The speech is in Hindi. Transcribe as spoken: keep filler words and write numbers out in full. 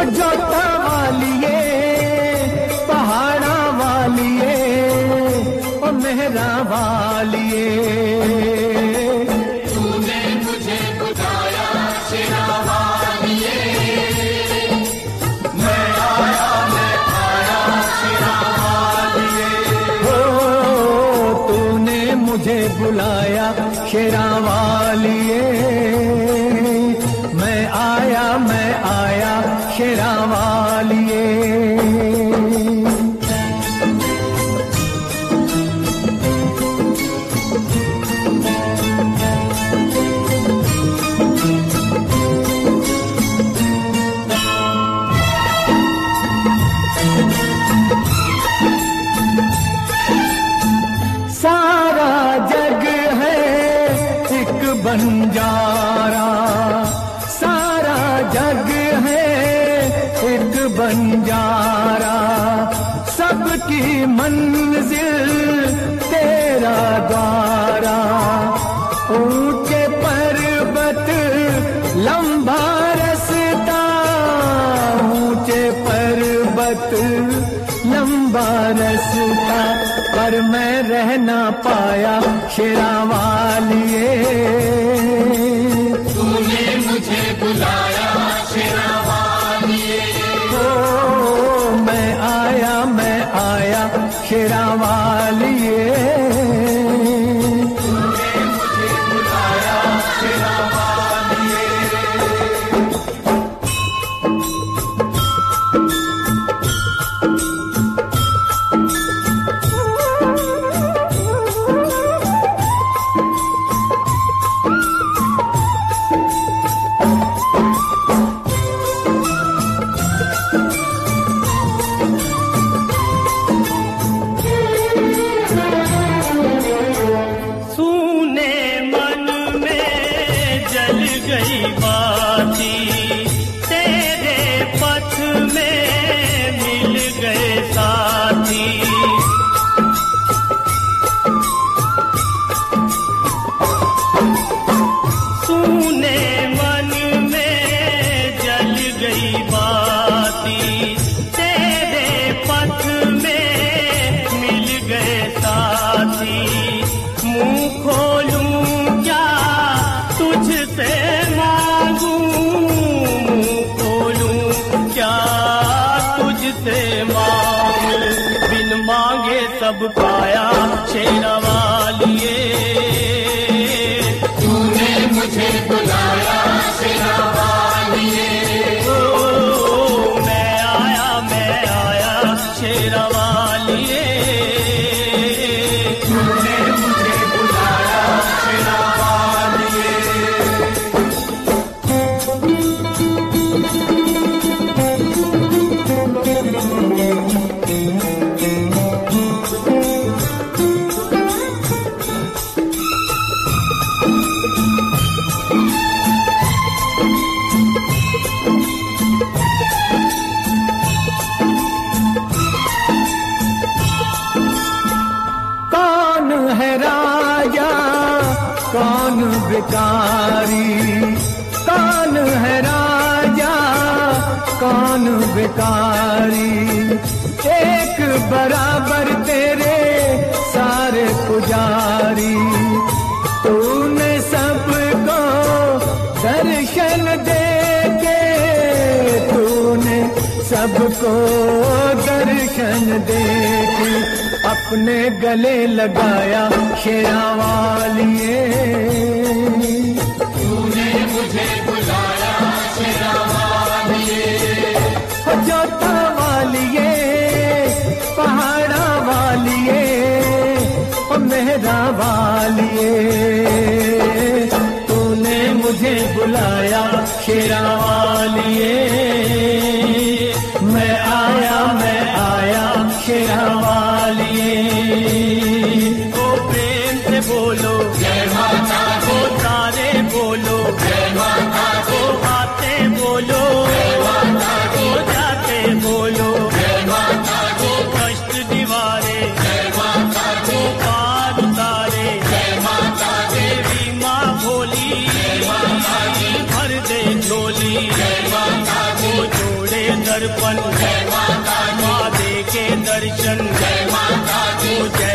जोता वालिए पहाड़ा वालिए ओ मेहरा वालिए, तूने मुझे बुलाया शेरा वालिए, मैं आया मैं आया शेरा वालिए। हो तूने मुझे बुलाया शेरा वालिए, मैं आया मैं आया शेरा वालिए। सारा जग है एक बंजारा, सारा जग है एक बंजारा, सबकी मंजिल तेरा द्वारा। ऊंचे पर्वत लंबा रास्ता, ऊंचे पर्वत लंबा रास्ता, पर मैं रह ना पाया शेरा वालिए। तूने मुझे बुलाया शेरा वालिए, ओ मैं आया मैं आया शेरा वालिए, तूने मुझे बुलाया शेरा वालिए। सूने मन में जल गई बाती, तेरे पथ में मिल गए साथी। सूने मन में जल गई बाती, तेरे पथ में मिल गए साथी। मुंह खोलूं क्या तुझसे मांगूं, मुंह खोलूं क्या तुझसे मांगूं, बिन मांगे सब पाया शेरा वालिए। तूने मुझे बुलाया शेरा वालिए, ओ मैं आया मैं आया शेरा वालिए, तूने मुझे बुलाया शेरा वालिए। कौन है राजा कौन भिखारी, कौन है राजा कौन भिखारी, एक बराबर तेरे सारे पुजारी। तूने सबको दर्शन दे के, तूने सबको दर्शन दे के अपने गले लगाया शेरा वालिए। तूने मुझे बुलाया शेरा वालिए, ओ जोता वालिए पहाड़ा वालिए ओ मेहरा वालिए, तूने मुझे बुलाया शेरा वालिए, मैं आया मैं आया शेरा वालिए। ओ प्रेम से बोलो जय माता ओ तारे बोलो जय माता ओ आते बोलो ओ जाते बोलो, जय माता ओ कष्ट दीवारे जय माता ओ पार उतारे, जय माता देवी माँ भोली भर दे झोली। दर्पण, जय माता दी, माँ दे के दर्शन, जय माता दी, जय